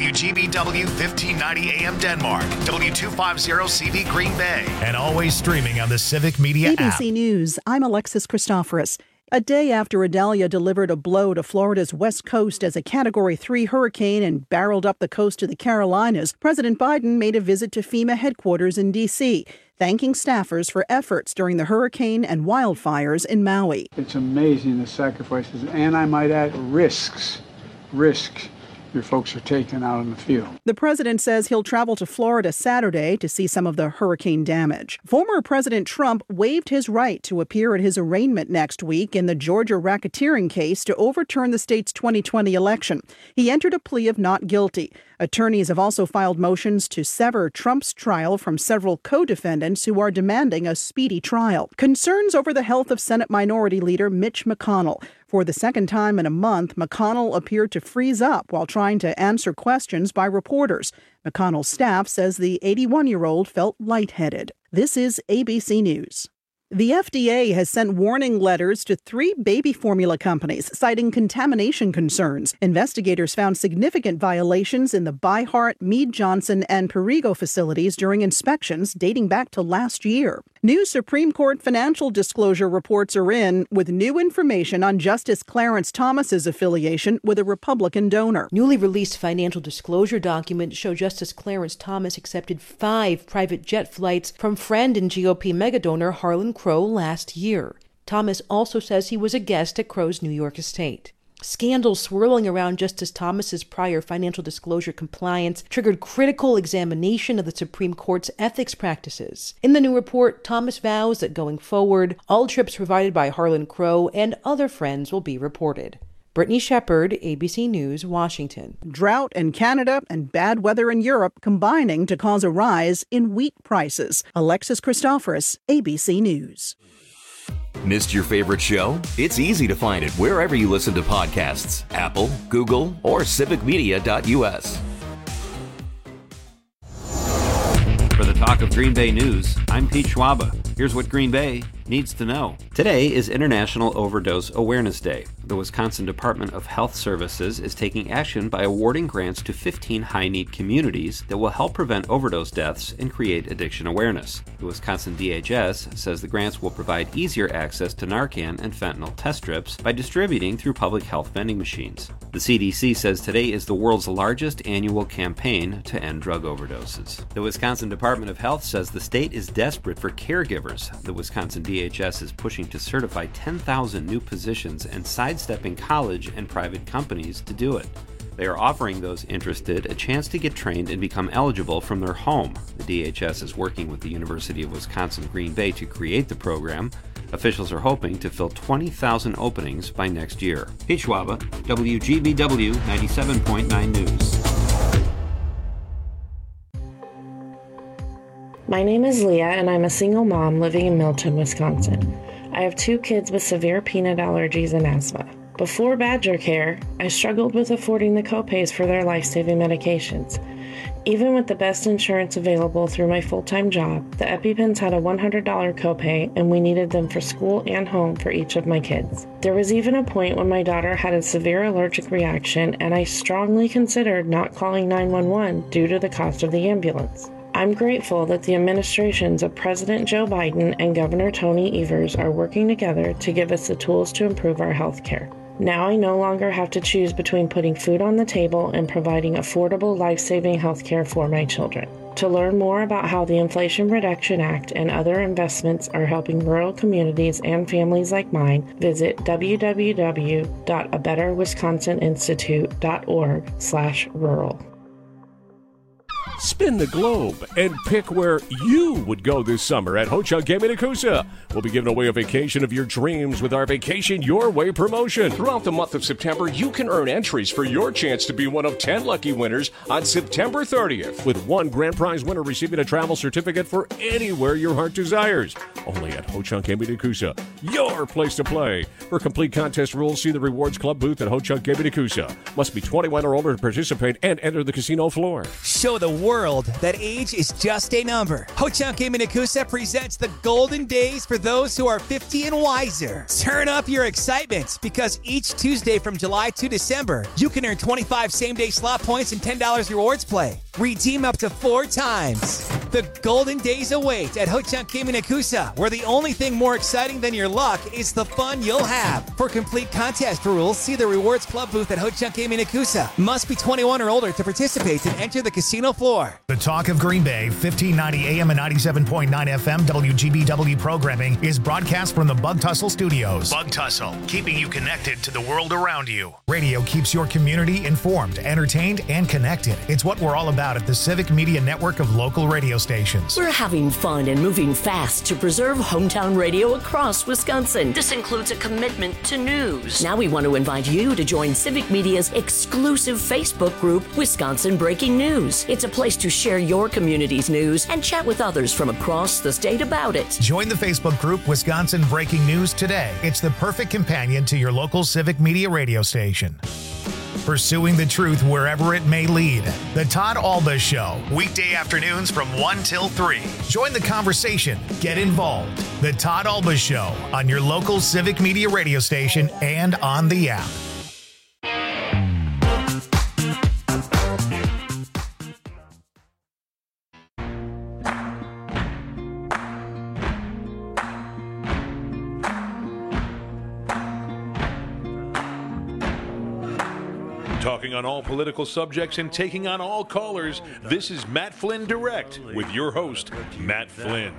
WGBW 1590 AM Denmark, W250CV Green Bay, and always streaming on the Civic Media app. ABC News, I'm Alexis Christoforous. A day after Idalia delivered a blow to Florida's west coast as a Category 3 hurricane and barreled up the coast of the Carolinas, President Biden made a visit to FEMA headquarters in D.C., thanking staffers for efforts during the hurricane and wildfires in Maui. It's amazing the sacrifices, and I might add, risks your folks are taking out in the field. The president says he'll travel to Florida Saturday to see some of the hurricane damage. Former President Trump waived his right to appear at his arraignment next week in the Georgia racketeering case to overturn the state's 2020 election. He entered a plea of not guilty. Attorneys have also filed motions to sever Trump's trial from several co-defendants who are demanding a speedy trial. Concerns over the health of Senate Minority Leader Mitch McConnell. For the second time in a month, McConnell appeared to freeze up while trying to answer questions by reporters. McConnell's staff says the 81-year-old felt lightheaded. This is ABC News. The FDA has sent warning letters to 3 baby formula companies, citing contamination concerns. Investigators found significant violations in the Byheart, Mead Johnson, and Perrigo facilities during inspections dating back to last year. New Supreme Court financial disclosure reports are in with new information on Justice Clarence Thomas's affiliation with a Republican donor. Newly released financial disclosure documents show Justice Clarence Thomas accepted 5 private jet flights from friend and GOP megadonor Harlan Crow last year. Thomas also says he was a guest at Crow's New York estate. Scandals swirling around Justice Thomas's prior financial disclosure compliance triggered critical examination of the Supreme Court's ethics practices. In the new report, Thomas vows that going forward, all trips provided by Harlan Crow and other friends will be reported. Brittany Shepard, ABC News, Washington. Drought in Canada and bad weather in Europe combining to cause a rise in wheat prices. Alexis Christoforous, ABC News. Missed your favorite show? It's easy to find it wherever you listen to podcasts. Apple, Google, or civicmedia.us. For the Talk of Green Bay News, I'm Pete Schwaba. Here's what Green Bay needs to know. Today is International Overdose Awareness Day. The Wisconsin Department of Health Services is taking action by awarding grants to 15 high-need communities that will help prevent overdose deaths and create addiction awareness. The Wisconsin DHS says the grants will provide easier access to Narcan and fentanyl test strips by distributing through public health vending machines. The CDC says today is the world's largest annual campaign to end drug overdoses. The Wisconsin Department of Health says the state is desperate for caregivers. The Wisconsin DHS is pushing to certify 10,000 new positions and sidestepping college and private companies to do it. They are offering those interested a chance to get trained and become eligible from their home. The DHS is working with the University of Wisconsin-Green Bay to create the program. Officials are hoping to fill 20,000 openings by next year. Pete Schwaba, WGBW 97.9 News. My name is Leah, and I'm a single mom living in Milton, Wisconsin. I have 2 kids with severe peanut allergies and asthma. Before Badger Care, I struggled with affording the copays for their life-saving medications. Even with the best insurance available through my full-time job, the EpiPens had a $100 copay, and we needed them for school and home for each of my kids. There was even a point when my daughter had a severe allergic reaction, and I strongly considered not calling 911 due to the cost of the ambulance. I'm grateful that the administrations of President Joe Biden and Governor Tony Evers are working together to give us the tools to improve our health care. Now I no longer have to choose between putting food on the table and providing affordable, life-saving health care for my children. To learn more about how the Inflation Reduction Act and other investments are helping rural communities and families like mine, visit www.abetterwisconsininstitute.org/rural. Spin the globe and pick where you would go this summer at Ho-Chunk Gaming at Coosa. We'll be giving away a vacation of your dreams with our Vacation Your Way promotion. Throughout the month of September, you can earn entries for your chance to be one of 10 lucky winners on September 30th, with one grand prize winner receiving a travel certificate for anywhere your heart desires. Only at Ho-Chunk Gaming at Coosa, your place to play. For complete contest rules, see the Rewards Club booth at Ho-Chunk Gaming at Coosa. Must be 21 or older to participate and enter the casino floor. show the world that age is just a number. Ho-Chunk Gaming Nakusa presents the golden days for those who are 50 and wiser. Turn up your excitement because each Tuesday from July to December, you can earn 25 same-day slot points and $10 rewards play. Redeem up to 4 times. The golden days await at Ho-Chunk Gaming Nakusa, where the only thing more exciting than your luck is the fun you'll have. For complete contest rules, see the Rewards Club booth at Ho-Chunk Gaming Nakusa. Must be 21 or older to participate and enter the casino floor. The Talk of Green Bay, 1590 AM and 97.9 FM WGBW programming is broadcast from the Bug Tussle Studios. Bug Tussle, keeping you connected to the world around you. Radio keeps your community informed, entertained, and connected. It's what we're all about at the Civic Media Network of local radio stations. We're having fun and moving fast to preserve hometown radio across Wisconsin. This includes a commitment to news. Now we want to invite you to join Civic Media's exclusive Facebook group, Wisconsin Breaking News. It's a place to share your community's news and chat with others from across the state about it. Join the Facebook group Wisconsin Breaking News today. It's the perfect companion to your local Civic Media radio station. Pursuing the truth wherever it may lead. The Todd Alba Show, weekday afternoons from 1 till 3. Join the conversation. Get involved. The Todd Alba Show on your local Civic Media radio station and on the app. Talking on all political subjects and taking on all callers, this is Matt Flynn Direct with your host, Matt Flynn.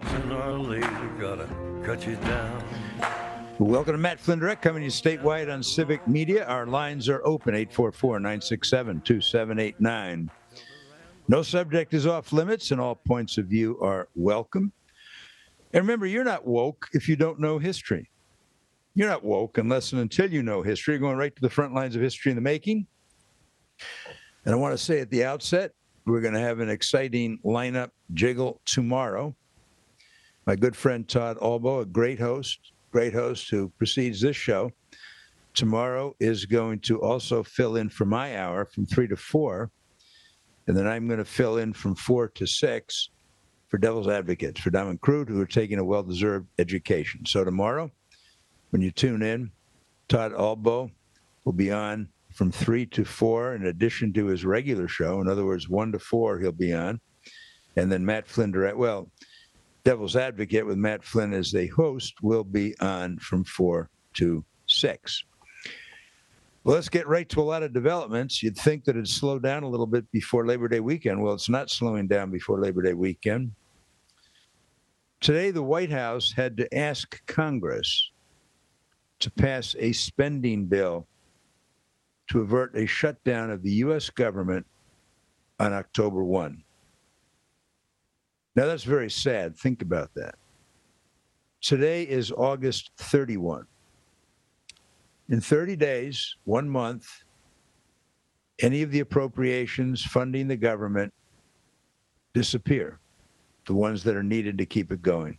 Welcome to Matt Flynn Direct, coming to you statewide on Civic Media. Our lines are open, 844-967-2789. No subject is off limits, and all points of view are welcome. And remember, you're not woke if you don't know history. You're not woke unless and until you know history. You're going right to the front lines of history in the making. And I want to say at the outset, we're going to have an exciting lineup jiggle tomorrow. My good friend Todd Alba, a great host who precedes this show, tomorrow is going to also fill in for my hour from 3 to 4. And then I'm going to fill in from 4 to 6 for Devil's Advocates, for Diamond Crude, who are taking a well-deserved education. So tomorrow, when you tune in, Todd Alba will be on from 3 to 4 in addition to his regular show. In other words, 1 to 4 he'll be on. And then Matt Flynn Direct, well, Devil's Advocate with Matt Flynn as the host will be on from 4 to 6. Well, let's get right to a lot of developments. You'd think that it'd slow down a little bit before Labor Day weekend. Well, it's not slowing down before Labor Day weekend. Today, the White House had to ask Congress to pass a spending bill to avert a shutdown of the U.S. government on October 1. Now, that's very sad. Think about that. Today is August 31. In 30 days, 1 month, any of the appropriations funding the government disappear, the ones that are needed to keep it going.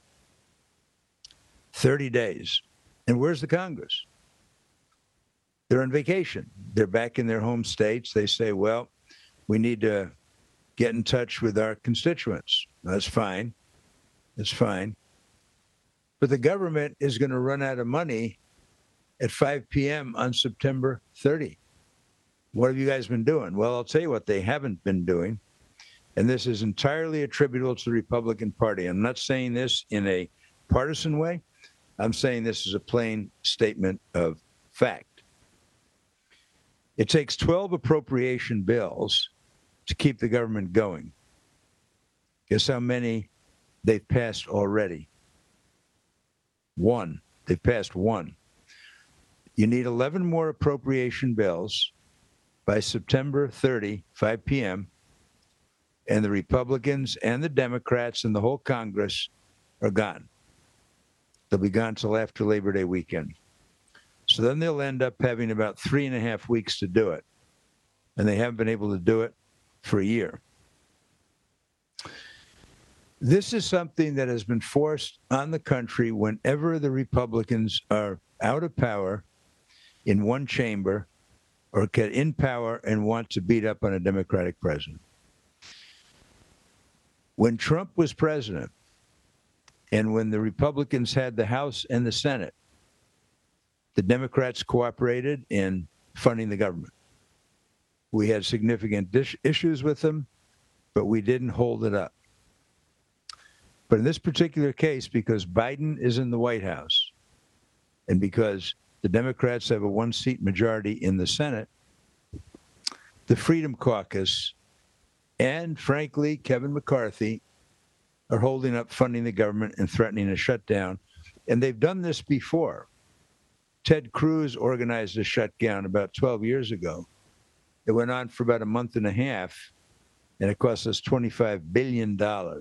30 days. And where's the Congress? They're on vacation. They're back in their home states. They say, well, we need to get in touch with our constituents. That's fine. That's fine. But the government is going to run out of money at 5 p.m. on September 30. What have you guys been doing? Well, I'll tell you what they haven't been doing. And this is entirely attributable to the Republican Party. I'm not saying this in a partisan way. I'm saying this is a plain statement of fact. It takes 12 appropriation bills to keep the government going. Guess how many they've passed already? 1. They've passed 1. You need 11 more appropriation bills by September 30, 5 p.m., and the Republicans and the Democrats and the whole Congress are gone. They'll be gone till after Labor Day weekend. So then they'll end up having about 3.5 weeks to do it. And they haven't been able to do it for a year. This is something that has been forced on the country whenever the Republicans are out of power in one chamber or get in power and want to beat up on a Democratic president. When Trump was president and when the Republicans had the House and the Senate, the Democrats cooperated in funding the government. We had significant issues with them, but we didn't hold it up. But in this particular case, because Biden is in the White House and because the Democrats have a one-seat majority in the Senate, the Freedom Caucus and, frankly, Kevin McCarthy are holding up funding the government and threatening a shutdown. And they've done this before. Ted Cruz organized a shutdown about 12 years ago. It went on for about a month and a half, and it cost us $25 billion.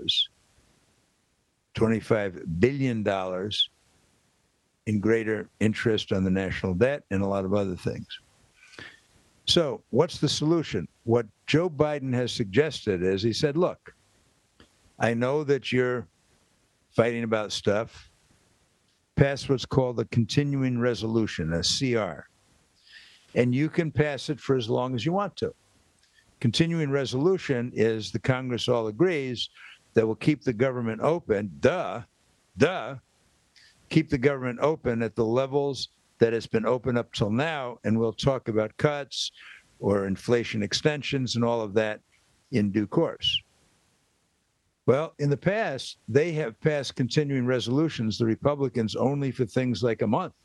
$25 billion in greater interest on the national debt and a lot of other things. So what's the solution? What Joe Biden has suggested is he said, look, I know that you're fighting about stuff. Pass what's called a continuing resolution, a CR. And you can pass it for as long as you want to. Continuing resolution is the Congress all agrees that will keep the government open, keep the government open at the levels that it's been open up till now, and we'll talk about cuts or inflation extensions and all of that in due course. Well, in the past, they have passed continuing resolutions, the Republicans, only for things like a month,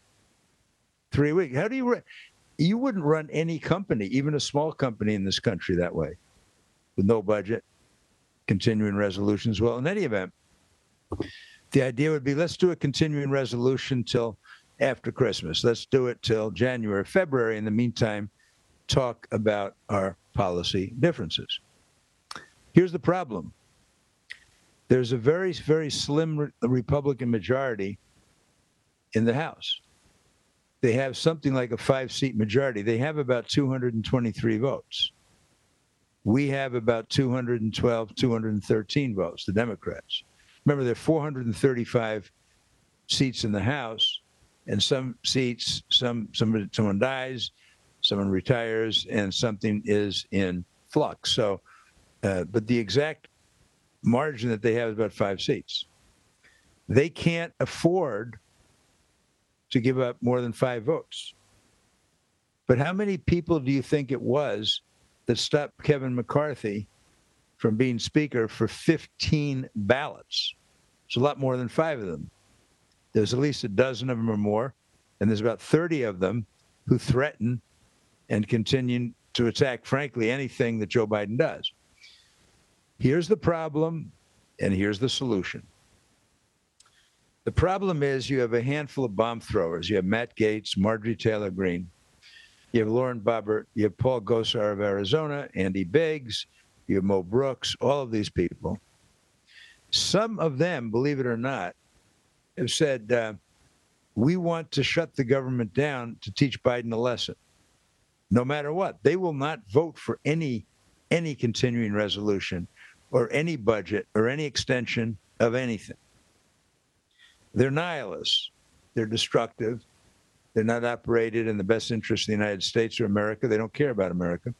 3 weeks. How do you wouldn't run any company, even a small company in this country, that way, with no budget, continuing resolutions. Well, in any event, the idea would be, let's do a continuing resolution till after Christmas. Let's do it till January, February. In the meantime, talk about our policy differences. Here's the problem. There's a very, very slim Republican majority in the House. They have something like a 5-seat majority. They have about 223 votes. We have about 212, 213 votes, the Democrats. Remember, there are 435 seats in the House, and some seats, someone dies, someone retires, and something is in flux. So, but the exact margin that they have is about 5 seats. They can't afford to give up more than 5 votes. But how many people do you think it was that stopped Kevin McCarthy from being Speaker for 15 ballots? It's a lot more than 5 of them. There's at least a dozen of them or more, and there's about 30 of them who threaten and continue to attack, frankly, anything that Joe Biden does. Here's the problem, and here's the solution. The problem is you have a handful of bomb throwers. You have Matt Gaetz, Marjorie Taylor Greene. You have Lauren Boebert. You have Paul Gosar of Arizona, Andy Biggs. You have Mo Brooks, all of these people. Some of them, believe it or not, have said, we want to shut the government down to teach Biden a lesson. No matter what, they will not vote for any continuing resolution or any budget or any extension of anything. They're nihilists. They're destructive. They're not operated in the best interest of the United States or America. They don't care about America.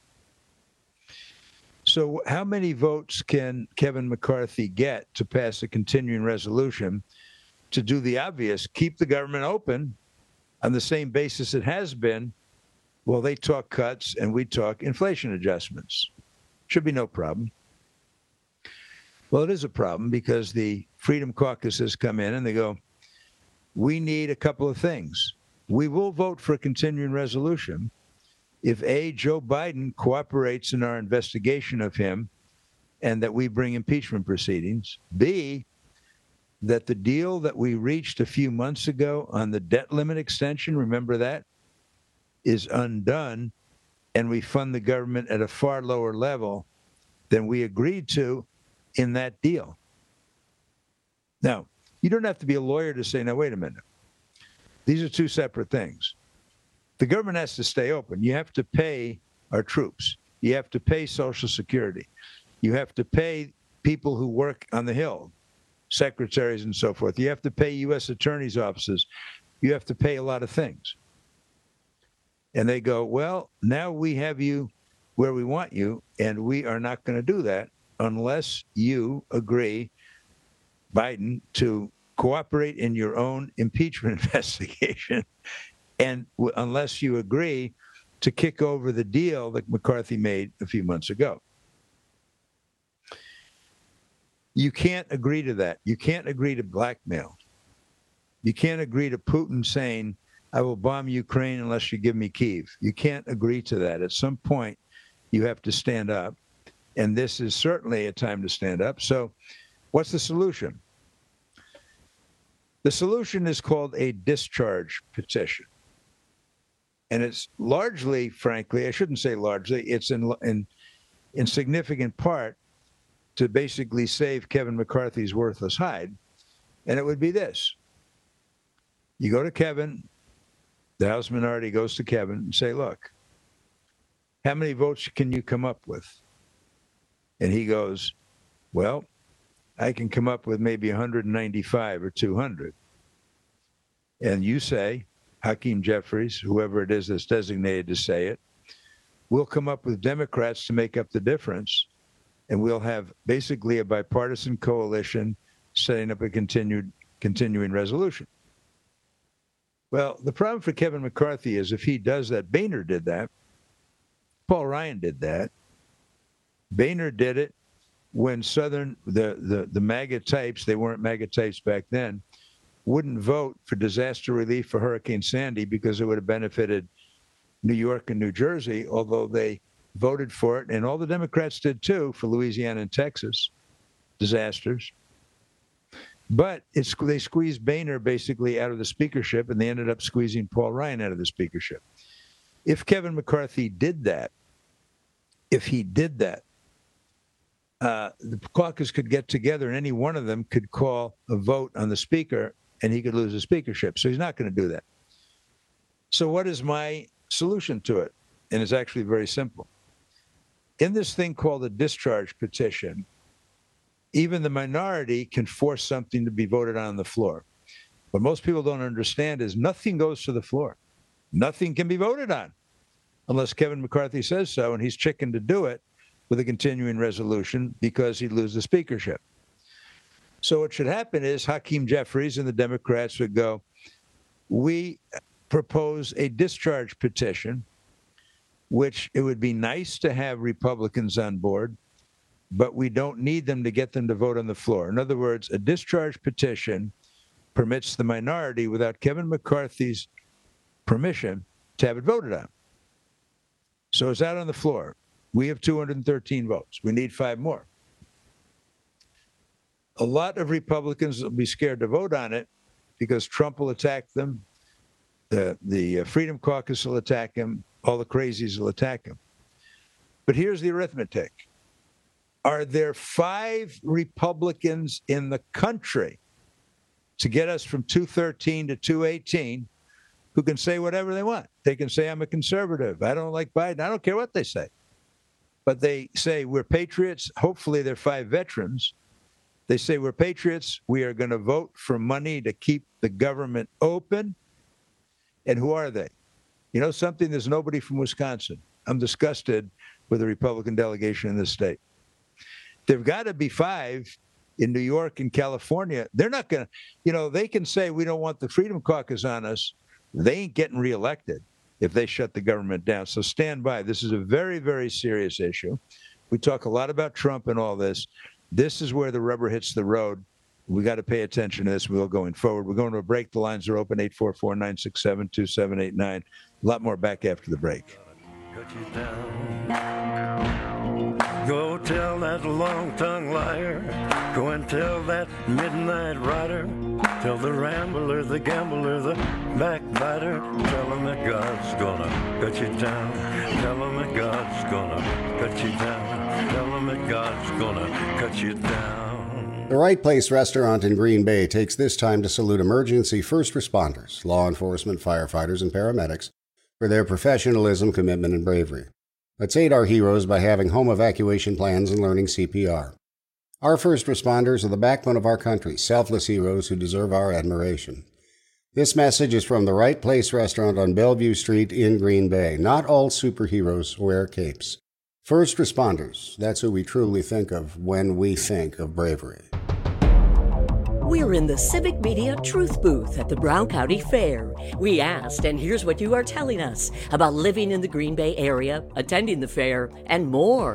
So how many votes can Kevin McCarthy get to pass a continuing resolution to do the obvious, keep the government open on the same basis it has been? Well, they talk cuts and we talk inflation adjustments. Should be no problem. Well, it is a problem because the Freedom Caucus has come in and they go, we need a couple of things. We will vote for a continuing resolution if A, Joe Biden cooperates in our investigation of him and that we bring impeachment proceedings. B, that the deal that we reached a few months ago on the debt limit extension, remember that, is undone and we fund the government at a far lower level than we agreed to in that deal. Now, you don't have to be a lawyer to say, now, wait a minute. These are two separate things. The government has to stay open. You have to pay our troops. You have to pay Social Security. You have to pay people who work on the Hill, secretaries and so forth. You have to pay U.S. attorneys' offices. You have to pay a lot of things. And they go, well, now we have you where we want you, and we are not going to do that. unless you agree, Biden, to cooperate in your own impeachment investigation, and unless you agree to kick over the deal that McCarthy made a few months ago. You can't agree to that. You can't agree to blackmail. You can't agree to Putin saying, I will bomb Ukraine unless you give me Kyiv. You can't agree to that. At some point, you have to stand up. And this is certainly a time to stand up. So what's the solution? The solution is called a discharge petition. And it's largely, frankly, I shouldn't say largely, it's in significant part to basically save Kevin McCarthy's worthless hide. And it would be this. You go to Kevin, the House minority goes to Kevin and say, look, how many votes can you come up with? And he goes, well, I can come up with maybe 195 or 200. And you say, Hakeem Jeffries, whoever it is that's designated to say it, we'll come up with Democrats to make up the difference. And we'll have basically a bipartisan coalition setting up a continuing resolution. Well, the problem for Kevin McCarthy is if he does that, Boehner did that, Paul Ryan did that, Boehner did it when the MAGA types, they weren't MAGA types back then, wouldn't vote for disaster relief for Hurricane Sandy because it would have benefited New York and New Jersey, although they voted for it, and all the Democrats did too, for Louisiana and Texas disasters. But they squeezed Boehner basically out of the speakership, and they ended up squeezing Paul Ryan out of the speakership. If Kevin McCarthy did that, the caucus could get together and any one of them could call a vote on the speaker and he could lose the speakership. So he's not going to do that. So what is my solution to it? And it's actually very simple. In this thing called a discharge petition, even the minority can force something to be voted on the floor. What most people don't understand is nothing goes to the floor. Nothing can be voted on unless Kevin McCarthy says so, and he's chicken to do it with a continuing resolution because he'd lose the speakership. So what should happen is Hakeem Jeffries and the Democrats would go, we propose a discharge petition, which it would be nice to have Republicans on board, but we don't need them to get them to vote on the floor. In other words, a discharge petition permits the minority, without Kevin McCarthy's permission, to have it voted on. So it's out on the floor. We have 213 votes. We need 5 more. A lot of Republicans will be scared to vote on it because Trump will attack them. The Freedom Caucus will attack him. All the crazies will attack him. But here's the arithmetic. Are there 5 Republicans in the country to get us from 213 to 218 who can say whatever they want? They can say, I'm a conservative. I don't like Biden. I don't care what they say. But they say, we're patriots. Hopefully they're 5 veterans. They say, we're patriots. We are going to vote for money to keep the government open. And who are they? You know something? There's nobody from Wisconsin. I'm disgusted with the Republican delegation in this state. There've got to be 5 in New York and California. They're not going to, they can say we don't want the Freedom Caucus on us. They ain't getting reelected if they shut the government down. So stand by. This is a very, very serious issue. We talk a lot about Trump and all this. This is where the rubber hits the road. We got to pay attention to this. We'll going forward. We're going to a break. The lines are open, 844-967-2789. A lot more back after the break. Go tell that long-tongued liar. Go and tell that midnight rider. Tell the rambler, the gambler, the backbiter. Tell him that God's gonna cut you down. Tell him that God's gonna cut you down. Tell him that God's gonna cut you down. The Right Place restaurant in Green Bay takes this time to salute emergency first responders, law enforcement, firefighters, and paramedics for their professionalism, commitment, and bravery. Let's aid our heroes by having home evacuation plans and learning CPR. Our first responders are the backbone of our country, selfless heroes who deserve our admiration. This message is from the Right Place restaurant on Bellevue Street in Green Bay. Not all superheroes wear capes. First responders, that's who we truly think of when we think of bravery. We're in the Civic Media Truth Booth at the Brown County Fair. We asked, and here's what you are telling us about living in the Green Bay area, attending the fair, and more.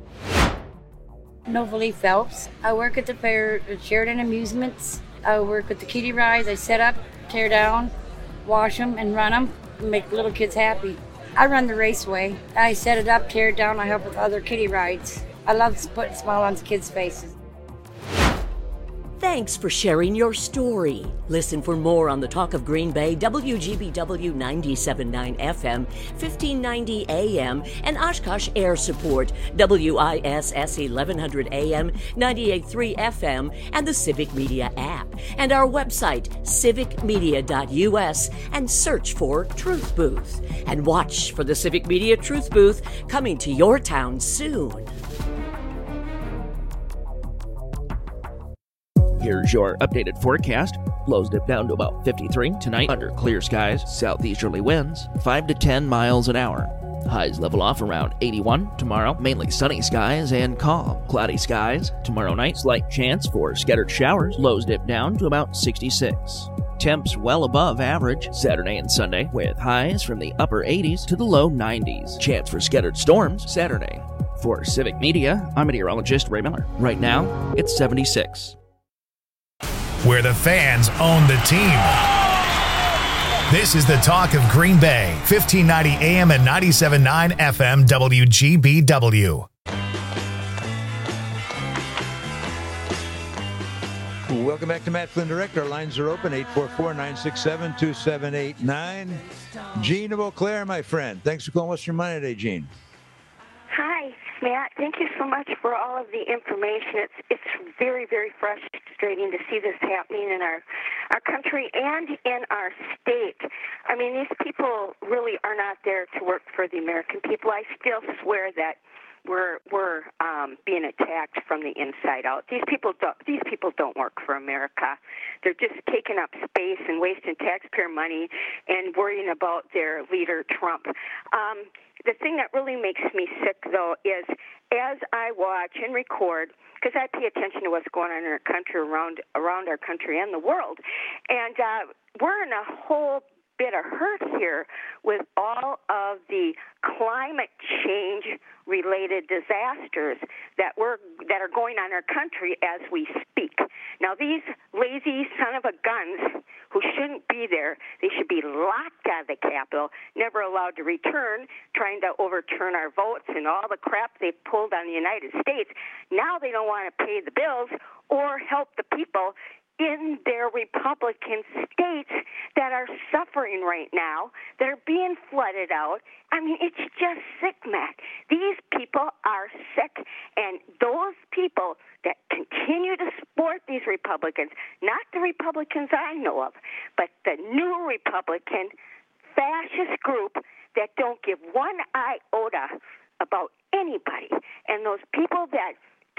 Novalee Phelps. I work at the fair at Sheridan Amusements. I work with the kiddie rides. I set up, tear down, wash them, and run them, and make little kids happy. I run the raceway. I set it up, tear it down. I help with other kiddie rides. I love putting a smile on the kids' faces. Thanks for sharing your story. Listen for more on the Talk of Green Bay, WGBW 97.9 FM, 1590 AM, and Oshkosh Air Support, WISS 1100 AM, 98.3 FM, and the Civic Media app. And our website, civicmedia.us, and search for Truth Booth. And watch for the Civic Media Truth Booth coming to your town soon. Here's your updated forecast. Lows dip down to about 53 tonight under clear skies. Southeasterly winds 5 to 10 miles an hour. Highs level off around 81 tomorrow. Mainly sunny skies and calm. Cloudy skies tomorrow night. Slight chance for scattered showers. Lows dip down to about 66. Temps well above average Saturday and Sunday with highs from the upper 80s to the low 90s. Chance for scattered storms Saturday. For Civic Media, I'm meteorologist Ray Miller. Right now, it's 76. Where the fans own the team. This is the Talk of Green Bay, 1590 AM and 97.9 FM WGBW. Welcome back to Matt Flynn Direct. Our lines are open, 844-967-2789. Gene of Eau Claire, my friend. Thanks for calling. What's your money today, Gene? Hi, Matt. Thank you so much for all of the information. It's very, very frustrating to see this happening in our country and in our state. I mean, these people really are not there to work for the American people. I still swear that we're being attacked from the inside out. These people don't work for America. They're just taking up space and wasting taxpayer money and worrying about their leader, Trump. The thing that really makes me sick, though, is as I watch and record, because I pay attention to what's going on in our country, around our country and the world, and we're in a whole bit of hurt here with all of the climate change related disasters that are going on in our country as we speak. Now, these lazy son of a guns who shouldn't be there, they should be locked out of the Capitol, never allowed to return, trying to overturn our votes and all the crap they pulled on the United States. Now they don't want to pay the bills or help the people in their Republican states that are suffering right now, that are being flooded out. I mean, it's just sick, Matt. These people are sick, and those people that continue to support these Republicans, not the Republicans I know of, but the new Republican fascist group that don't give one iota about anybody, and those people that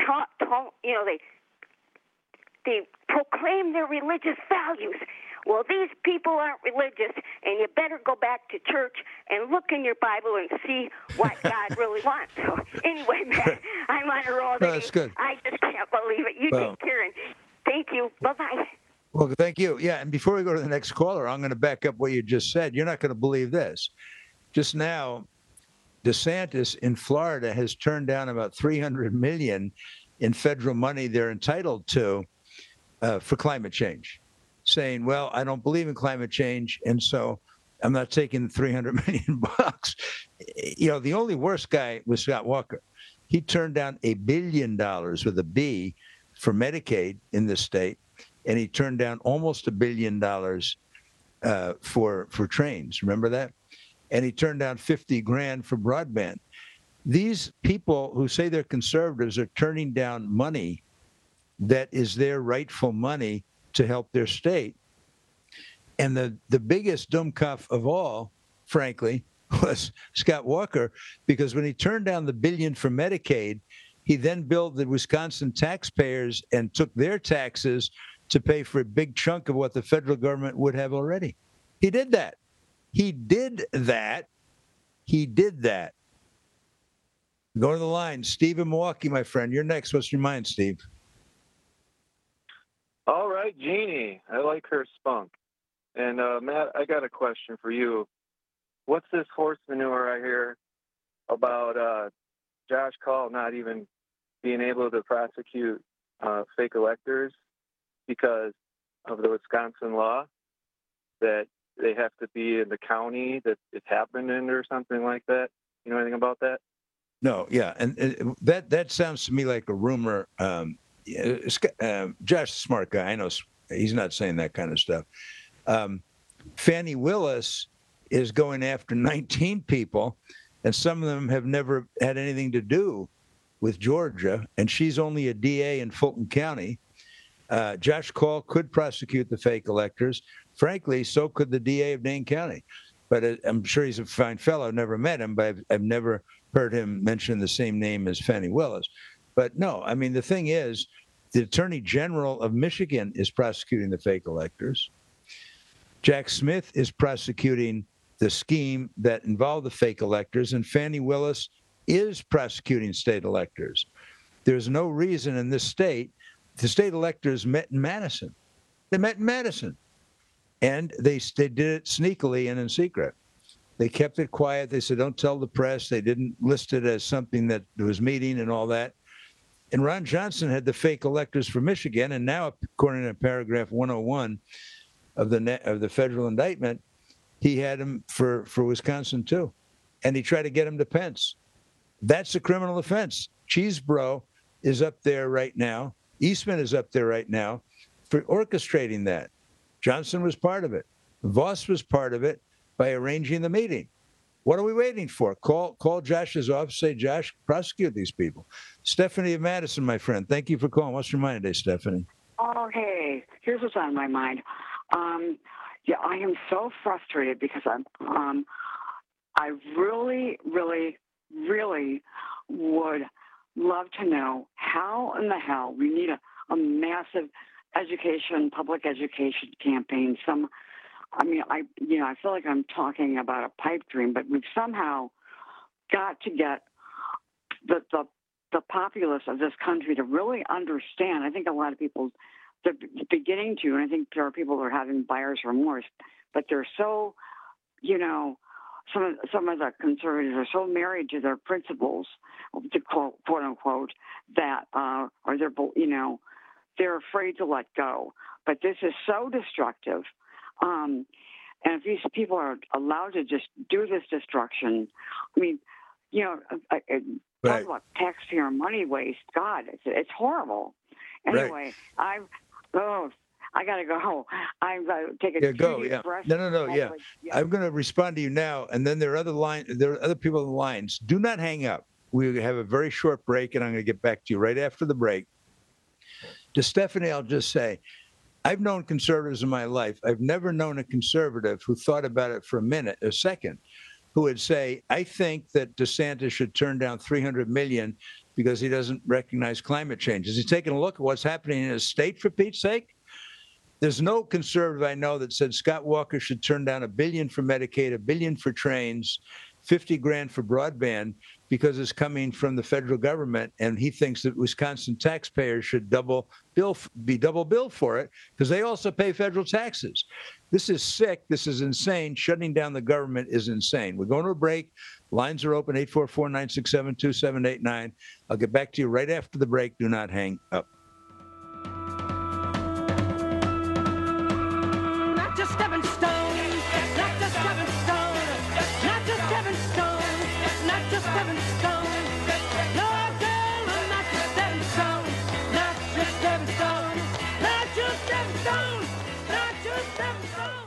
they proclaim their religious values. Well, these people aren't religious, and you better go back to church and look in your Bible and see what God really wants. So anyway, man, I'm on a roll. No, that's good. I just can't believe it. You take care, and thank you. Bye-bye. Well, thank you. Yeah, and before we go to the next caller, I'm going to back up what you just said. You're not going to believe this. Just now, DeSantis in Florida has turned down about $300 million in federal money they're entitled to for climate change, saying, well, I don't believe in climate change, and so I'm not taking the $300 million. You know, the only worst guy was Scott Walker. He turned down $1 billion with a B for Medicaid in this state, and he turned down almost $1 billion for trains. Remember that? And he turned down $50,000 for broadband. These people who say they're conservatives are turning down money that is their rightful money to help their state. And the biggest dummkopf of all, frankly, was Scott Walker, because when he turned down the $1 billion for Medicaid, he then billed the Wisconsin taxpayers and took their taxes to pay for a big chunk of what the federal government would have already. He did that. He did that. Go to the line. Steve in Milwaukee, my friend. You're next. What's your mind, Steve? All right, Jeannie. I like her spunk. And Matt, I got a question for you. What's this horse manure I hear about Josh Kaul not even being able to prosecute fake electors because of the Wisconsin law that they have to be in the county that it's happened in or something like that? You know anything about that? No, yeah, and that sounds to me like a rumor. Josh is a smart guy. I know he's not saying that kind of stuff. Fannie Willis is going after 19 people, and some of them have never had anything to do with Georgia, and she's only a DA in Fulton County. Josh Kaul could prosecute the fake electors. Frankly, so could the DA of Dane County. But I'm sure he's a fine fellow. I've never met him, but I've never heard him mention the same name as Fannie Willis. But no, I mean, the thing is, the Attorney General of Michigan is prosecuting the fake electors. Jack Smith is prosecuting the scheme that involved the fake electors, and Fannie Willis is prosecuting state electors. There's no reason in this state. The state electors met in Madison. They met in Madison, and they did it sneakily and in secret. They kept it quiet. They said, don't tell the press. They didn't list it as something that there was meeting and all that. And Ron Johnson had the fake electors for Michigan, and now, according to paragraph 101 of the federal indictment, he had him for Wisconsin too, and he tried to get him to Pence. That's a criminal offense. Cheesebro is up there right now. Eastman is up there right now for orchestrating that. Johnson was part of it. Voss was part of it by arranging the meeting. What are we waiting for? Call Josh's office, say, Josh, prosecute these people. Stephanie of Madison, my friend, thank you for calling. What's your mind today, Stephanie? Oh, hey, here's what's on my mind. Yeah, I am so frustrated because I really, really, really would love to know how in the hell we need a massive public education campaign. I feel like I'm talking about a pipe dream, but we've somehow got to get the populace of this country to really understand. I think a lot of people, they're beginning to, and I think there are people who are having buyer's remorse, but they're so, some of the conservatives are so married to their principles, to quote unquote, that or they're afraid to let go. But this is so destructive. And if these people are allowed to just do this destruction, I mean, talk about taxpayer money waste. God, it's horrible. Anyway, right. I got to go. I'm going to take a deep breath. No. Yeah. I'm going to respond to you now, and then there are other people in the lines. Do not hang up. We have a very short break, and I'm going to get back to you right after the break. To Stephanie, I'll just say, I've known conservatives in my life. I've never known a conservative who thought about it for a second, who would say, I think that DeSantis should turn down $300 million because he doesn't recognize climate change. Is he taking a look at what's happening in his state, for Pete's sake? There's no conservative I know that said Scott Walker should turn down $1 billion for Medicaid, $1 billion for trains, $50,000 for broadband because it's coming from the federal government, and he thinks that Wisconsin taxpayers should be double billed for it because they also pay federal taxes. This is sick. This is insane. Shutting down the government is insane. We're going to a break. Lines are open, 844-967-2789. I'll get back to you right after the break. Do not hang up. Not just stepping stone, not just stepping stone, not just stepping stone, not just stepping stone. No, girl, I'm not just stepping stone, not just stepping stone, not just stepping stone, not just stepping stone.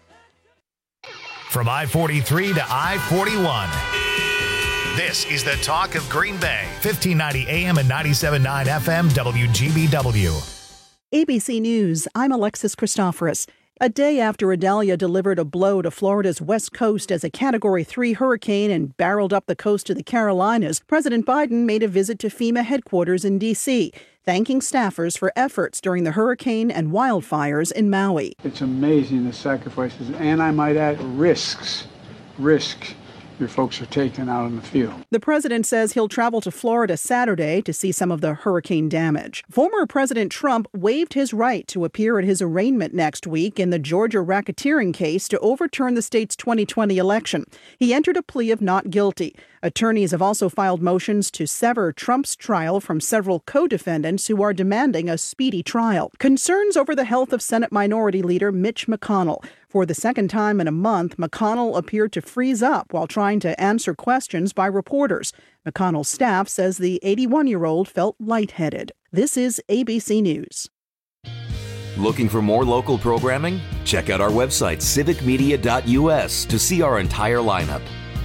From I-43 to I-41. This is the talk of Green Bay, 1590 AM and 97.9 FM WGBW. ABC News, I'm Alexis Christoforous. A day after Idalia delivered a blow to Florida's west coast as a Category 3 hurricane and barreled up the coast of the Carolinas, President Biden made a visit to FEMA headquarters in D.C., thanking staffers for efforts during the hurricane and wildfires in Maui. It's amazing the sacrifices, and I might add, risk your folks are taking out in the field. The president says he'll travel to Florida Saturday to see some of the hurricane damage. Former President Trump waived his right to appear at his arraignment next week in the Georgia racketeering case to overturn the state's 2020 election. He entered a plea of not guilty. Attorneys have also filed motions to sever Trump's trial from several co-defendants who are demanding a speedy trial. Concerns over the health of Senate Minority Leader Mitch McConnell. For the second time in a month, McConnell appeared to freeze up while trying to answer questions by reporters. McConnell's staff says the 81-year-old felt lightheaded. This is ABC News. Looking for more local programming? Check out our website, civicmedia.us, to see our entire lineup.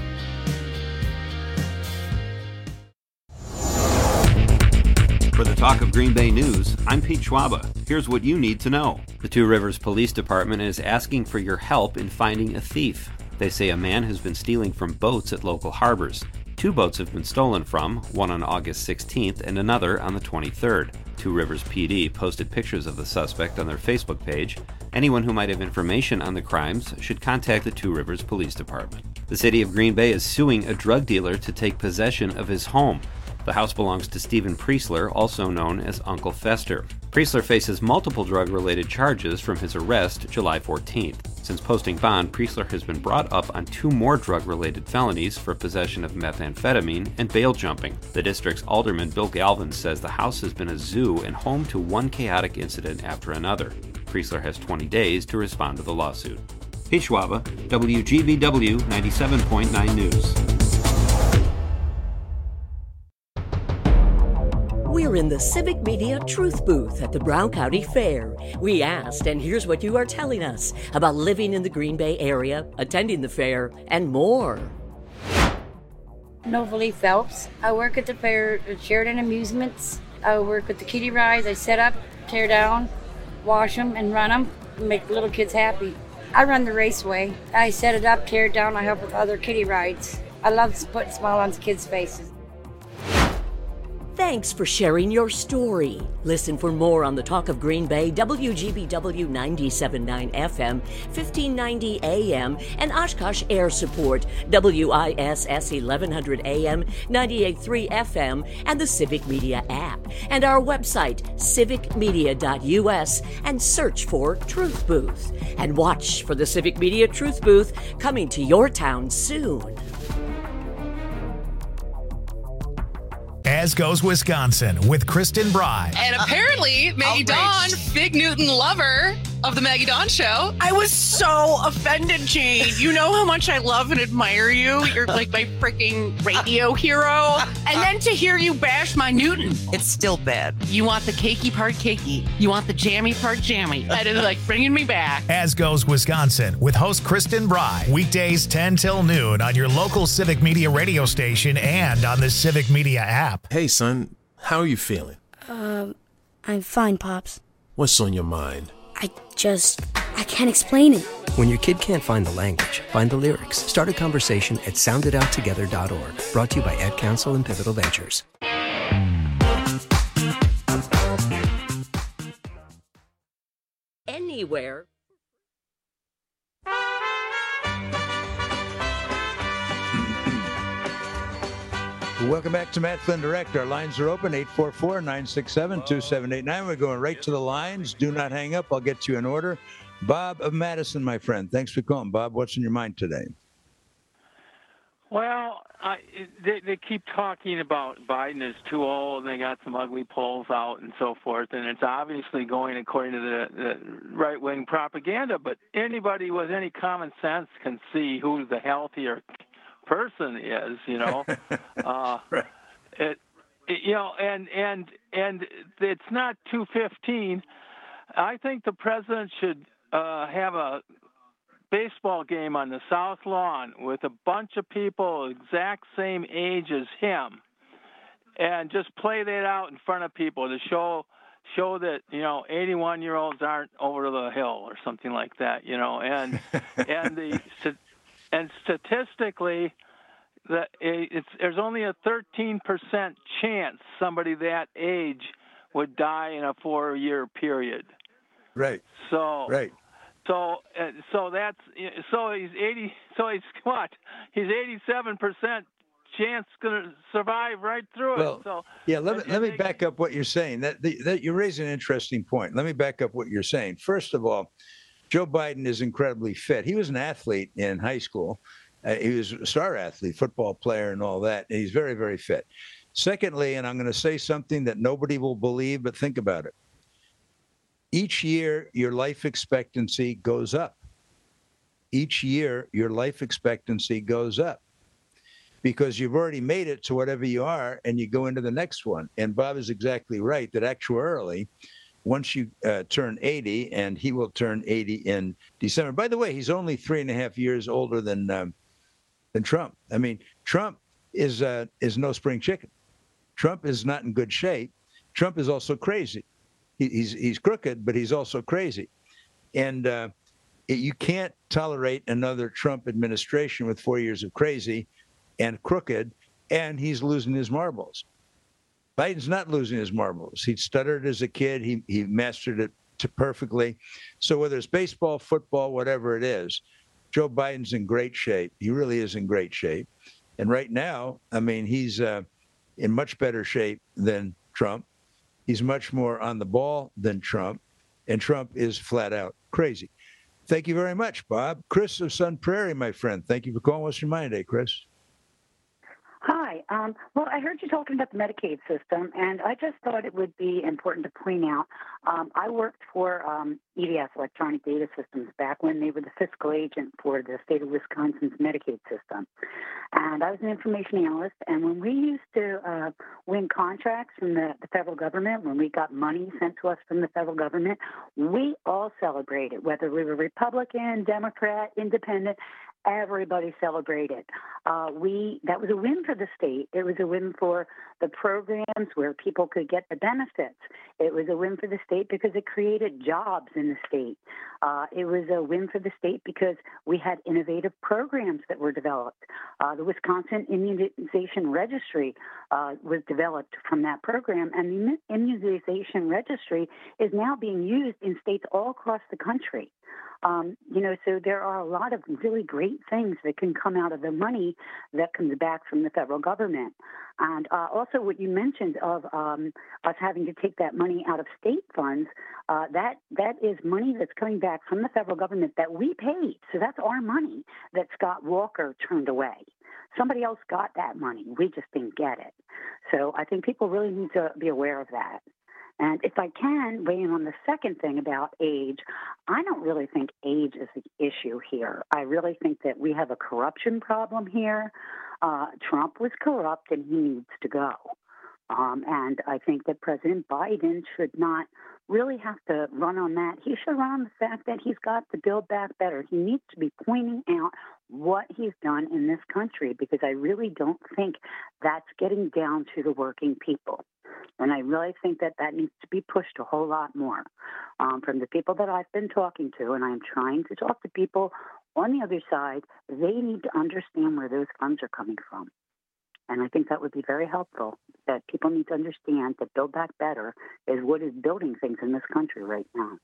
For the Talk of Green Bay News, I'm Pete Schwaba. Here's what you need to know. The Two Rivers Police Department is asking for your help in finding a thief. They say a man has been stealing from boats at local harbors. 2 boats have been stolen from, one on August 16th and another on the 23rd. Two Rivers PD posted pictures of the suspect on their Facebook page. Anyone who might have information on the crimes should contact the Two Rivers Police Department. The city of Green Bay is suing a drug dealer to take possession of his home. The house belongs to Stephen Priesler, also known as Uncle Fester. Priesler faces multiple drug-related charges from his arrest July 14th. Since posting bond, Priesler has been brought up on 2 more drug-related felonies for possession of methamphetamine and bail jumping. The district's alderman Bill Galvin says the house has been a zoo and home to one chaotic incident after another. Priesler has 20 days to respond to the lawsuit. Pete Schwaba, WGBW 97.9 News. We're in the Civic Media Truth Booth at the Brown County Fair. We asked, and here's what you are telling us about living in the Green Bay area, attending the fair, and more. Novalee Phelps. I work at the fair at Sheridan Amusements. I work with the kiddie rides. I set up, tear down, wash them, and run them, and make little kids happy. I run the raceway. I set it up, tear it down. I help with other kiddie rides. I love putting a smile on kids' faces. Thanks for sharing your story. Listen for more on the Talk of Green Bay, WGBW 97.9 FM, 1590 AM, and Oshkosh Air Support, WISS 1100 AM, 98.3 FM, and the Civic Media app. And our website, civicmedia.us, and search for Truth Booth. And watch for the Civic Media Truth Booth coming to your town soon. As Goes Wisconsin with Kristen Bry. And apparently, Maggie Dawn, Big Newton lover of the Maggie Dawn Show. I was so offended, Jane. You know how much I love and admire you. You're like my freaking radio hero. And then to hear you bash my Newton. It's still bad. You want the cakey part cakey. You want the jammy part jammy. That is like bringing me back. As Goes Wisconsin with host Kristen Bry. Weekdays 10 till noon on your local Civic Media radio station and on the Civic Media app. Hey, son, how are you feeling? I'm fine, Pops. What's on your mind? I can't explain it. When your kid can't find the language, find the lyrics. Start a conversation at sounditouttogether.org. Brought to you by Ad Council and Pivotal Ventures. Anywhere. Welcome back to Matt Flynn Direct. Our lines are open, 844-967-2789. We're going right to the lines. Do not hang up. I'll get you in order. Bob of Madison, my friend. Thanks for calling. Bob, what's in your mind today? Well, they keep talking about Biden is too old, and they got some ugly polls out and so forth, and it's obviously going according to the right-wing propaganda, but anybody with any common sense can see who the healthier person is, you know. Right. And it's not 215. I think the president should have a baseball game on the South Lawn with a bunch of people exact same age as him, and just play that out in front of people to show that, you know, 81-year-olds aren't over the hill or something like that, you know, and statistically, there's only a 13% chance somebody that age would die in a 4-year period. Right. So right. So that's he's 80. So he's what? He's 87% chance going to survive right through it. Well, So yeah, let me back up what you're saying. That you're raising an interesting point. Let me back up what you're saying. First of all, Joe Biden is incredibly fit. He was an athlete in high school. He was a star athlete, football player, and all that. And he's very, very fit. Secondly, and I'm going to say something that nobody will believe, but think about it. Each year, your life expectancy goes up. Each year, your life expectancy goes up because you've already made it to whatever you are, and you go into the next one. And Bob is exactly right that actuarially, once you turn 80, and he will turn 80 in December. By the way, he's only 3.5 years older than Trump. I mean, Trump is no spring chicken. Trump is not in good shape. Trump is also crazy. He's crooked, but he's also crazy. And you can't tolerate another Trump administration with 4 years of crazy and crooked, and he's losing his marbles. Biden's not losing his marbles. He stuttered as a kid. He mastered it perfectly. So whether it's baseball, football, whatever it is, Joe Biden's in great shape. He really is in great shape. And right now, I mean, he's in much better shape than Trump. He's much more on the ball than Trump. And Trump is flat out crazy. Thank you very much, Bob. Chris of Sun Prairie, my friend. Thank you for calling. What's your mind today, Chris? Hi. Well, I heard you talking about the Medicaid system, and I just thought it would be important to point out, I worked for EDS, Electronic Data Systems, back when they were the fiscal agent for the state of Wisconsin's Medicaid system. And I was an information analyst, and when we used to win contracts from the federal government, when we got money sent to us from the federal government, we all celebrated, whether we were Republican, Democrat, Independent. Everybody celebrated. That was a win for the state. It was a win for the programs where people could get the benefits. It was a win for the state because it created jobs in the state. It was a win for the state because we had innovative programs that were developed. The Wisconsin Immunization Registry was developed from that program, and the Immunization Registry is now being used in states all across the country. So there are a lot of really great things that can come out of the money that comes back from the federal government. And also what you mentioned of us having to take that money out of state funds, that is money that's coming back from the federal government that we paid. So that's our money that Scott Walker turned away. Somebody else got that money. We just didn't get it. So I think people really need to be aware of that. And if I can weigh in on the second thing about age, I don't really think age is the issue here. I really think that we have a corruption problem here. Trump was corrupt and he needs to go. And I think that President Biden should not really have to run on that. He should run on the fact that he's got to build back better. He needs to be pointing out what he's done in this country, because I really don't think that's getting down to the working people. And I really think that needs to be pushed a whole lot more from the people that I've been talking to. And I'm trying to talk to people on the other side. They need to understand where those funds are coming from. And I think that would be very helpful, that people need to understand that Build Back Better is what is building things in this country right now.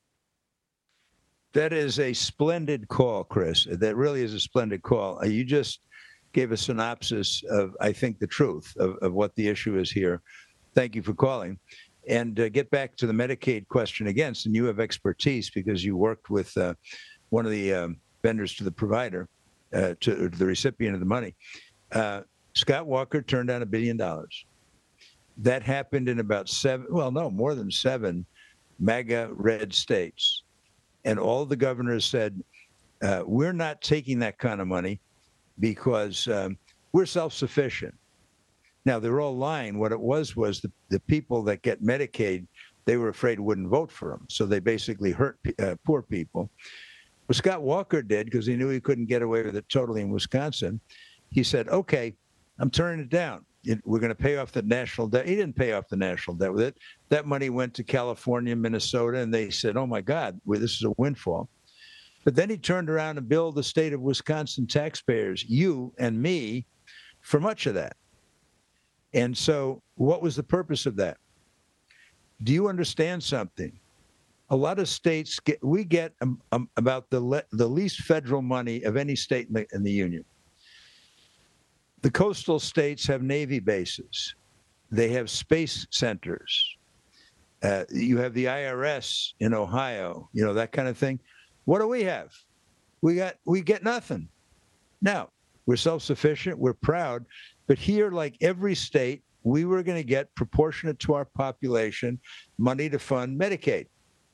That is a splendid call, Chris. That really is a splendid call. You just gave a synopsis of, I think, the truth of what the issue is here. Thank you for calling. And get back to the Medicaid question again, and you have expertise because you worked with one of the vendors to the provider, to the recipient of the money. Scott Walker turned down $1 billion. That happened in about more than 7 MAGA red states. And all the governors said, we're not taking that kind of money because we're self-sufficient. Now, they're all lying. What it was the people that get Medicaid, they were afraid wouldn't vote for them. So they basically hurt poor people. What Scott Walker did, because he knew he couldn't get away with it totally in Wisconsin, he said, okay, I'm turning it down. We're going to pay off the national debt. He didn't pay off the national debt with it. That money went to California, Minnesota, and they said, oh, my God, this is a windfall. But then he turned around and billed the state of Wisconsin taxpayers, you and me, for much of that. And so what was the purpose of that? Do you understand something? A lot of states get about the least federal money of any state in the union. The coastal states have Navy bases. They have space centers. You have the IRS in Ohio, that kind of thing. What do we have? We get nothing. Now, we're self-sufficient, we're proud, but here, like every state, we were going to get, proportionate to our population, money to fund Medicaid.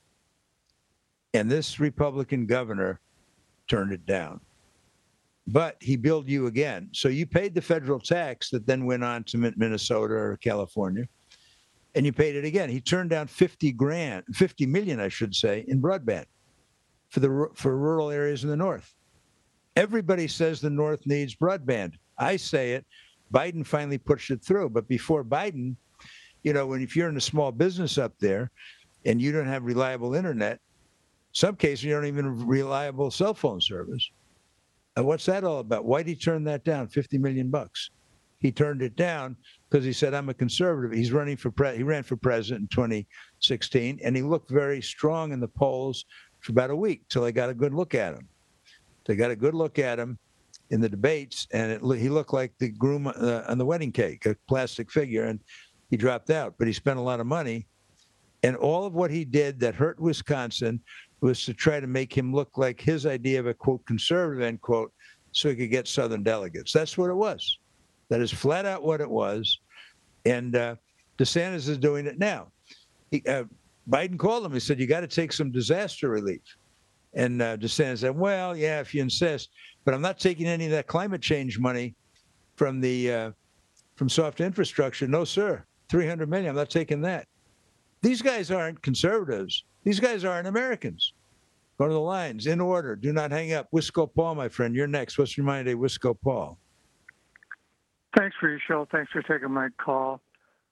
And this Republican governor turned it down. But he billed you again. So you paid the federal tax that then went on to Minnesota or California, and you paid it again. He turned down $50 million, I should say, in broadband for rural areas in the North. Everybody says the North needs broadband. I say it. Biden finally pushed it through. But before Biden, if you're in a small business up there and you don't have reliable internet, some cases you don't even have reliable cell phone service. What's that all about? Why did he turn that down? $50 million. He turned it down because he said, I'm a conservative. He ran for president in 2016, and he looked very strong in the polls for about a week till they got a good look at him. They got a good look at him in the debates, and he looked like the groom on the wedding cake, a plastic figure, and he dropped out. But he spent a lot of money, and all of what he did that hurt Wisconsin was to try to make him look like his idea of a, quote, conservative, end quote, so he could get Southern delegates. That's what it was. That is flat out what it was. And DeSantis is doing it now. Biden called him. He said, you got to take some disaster relief. And DeSantis said, well, yeah, if you insist, but I'm not taking any of that climate change money from soft infrastructure. No, sir. $300 million. I'm not taking that. These guys aren't conservatives. These guys aren't Americans. Go to the lines in order. Do not hang up. Wisco Paul, my friend, you're next. What's your mind today, Wisco Paul? Thanks for your show. Thanks for taking my call.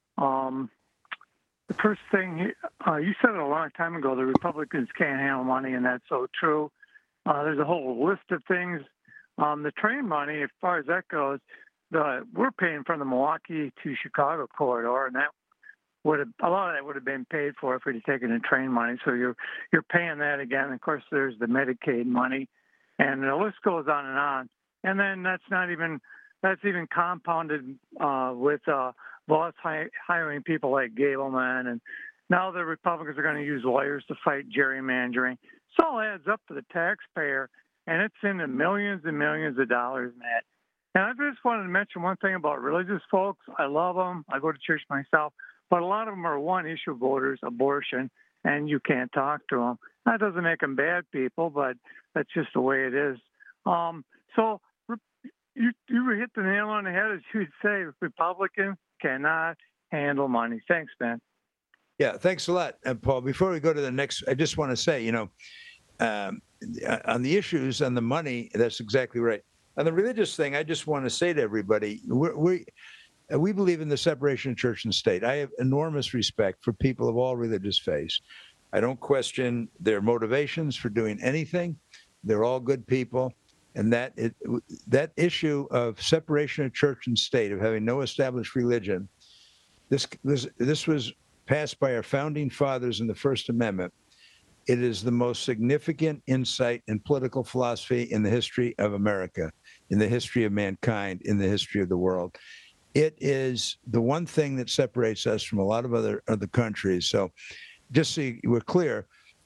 The first thing, you said it a long time ago, the Republicans can't handle money, and that's so true. There's a whole list of things. The train money, as far as that goes, we're paying from the Milwaukee to Chicago corridor, and that a lot of that would have been paid for if we'd taken the train money. So you're paying that again. Of course, there's the Medicaid money, and the list goes on and on. And then that's even compounded with boss hiring people like Gableman, and now the Republicans are going to use lawyers to fight gerrymandering. It all adds up to the taxpayer, and it's in the millions and millions of dollars in that. And I just wanted to mention one thing about religious folks. I love them. I go to church myself. But a lot of them are one-issue voters, abortion, and you can't talk to them. That doesn't make them bad people, but that's just the way it is. So you hit the nail on the head, as you'd say. Republicans cannot handle money. Thanks, Ben. Yeah, thanks a lot, Paul. Before we go to the next, I just want to say, on the issues and the money, that's exactly right. On the religious thing, I just want to say to everybody, we believe in the separation of church and state. I have enormous respect for people of all religious faiths. I don't question their motivations for doing anything. They're all good people. And that issue of separation of church and state, of having no established religion, this was passed by our founding fathers in the First Amendment. It is the most significant insight in political philosophy in the history of America, in the history of mankind, in the history of the world. It is the one thing that separates us from a lot of other countries. So just so we're clear,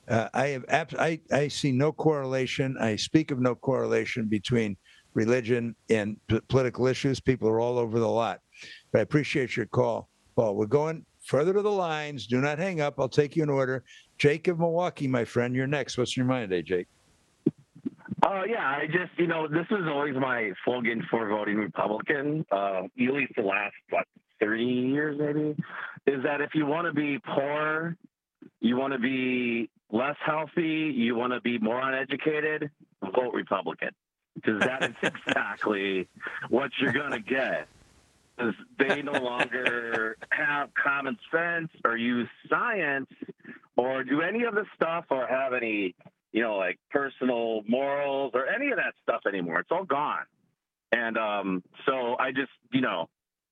I see no correlation. I speak of no correlation between religion and political issues. People are all over the lot. But I appreciate your call, Paul. We're going further to the lines. Do not hang up. I'll take you in order. Jake of Milwaukee, my friend, you're next. What's your mind today, Jake? Yeah, I just, this is always my slogan for voting Republican, at least the last, 30 years maybe, is that if you want to be poor, you want to be less healthy, you want to be more uneducated, vote Republican. Because that is exactly what you're going to get. Because they no longer have common sense or use science or do any of the stuff or have any, like personal morals or any of that stuff anymore. It's all gone. And so I just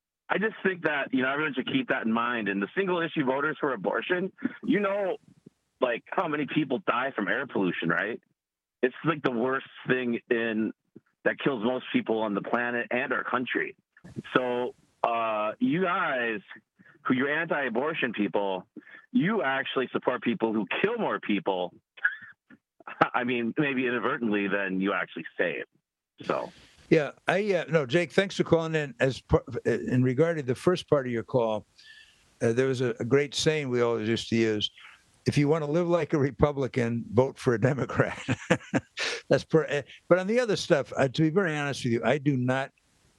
think that, everyone should keep that in mind. And the single issue voters for abortion, like how many people die from air pollution, right? It's like the worst thing that kills most people on the planet and our country. So you guys, who you're anti-abortion people, you actually support people who kill more people. I mean, maybe inadvertently than you actually save. So. Yeah, no, Jake, thanks for calling in. In regard to the first part of your call, there was a great saying we always used to use: if you want to live like a Republican, vote for a Democrat. But on the other stuff, to be very honest with you, I do not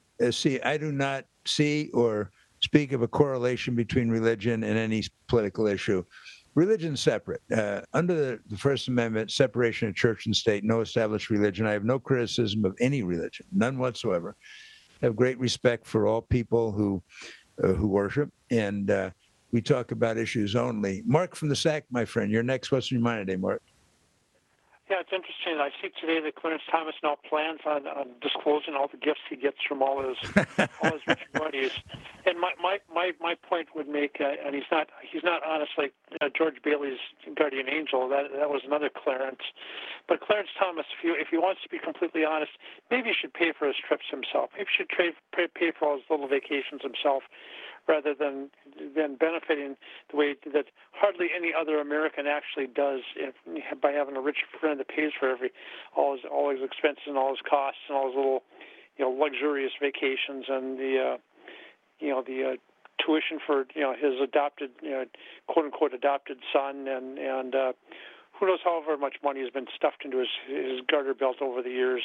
see or speak of a correlation between religion and any political issue. Religion's separate. Under the First Amendment, separation of church and state, no established religion. I have no criticism of any religion, none whatsoever. I have great respect for all people who worship, and we talk about issues only. Mark from the SAC, my friend, you're next. What's on your mind today, Mark? Yeah, it's interesting. I see today that Clarence Thomas now plans on disclosing all the gifts he gets from all his rich buddies. And my point would make, and he's not honest like George Bailey's guardian angel. That was another Clarence. But Clarence Thomas, if he wants to be completely honest, maybe he should pay for his trips himself. Maybe he should pay for all his little vacations himself, rather than benefiting the way that hardly any other American actually does by having a rich friend that pays for all his expenses and all his costs and all his little, luxurious vacations and the tuition for his adopted, quote unquote adopted son and who knows however much money has been stuffed into his garter belt over the years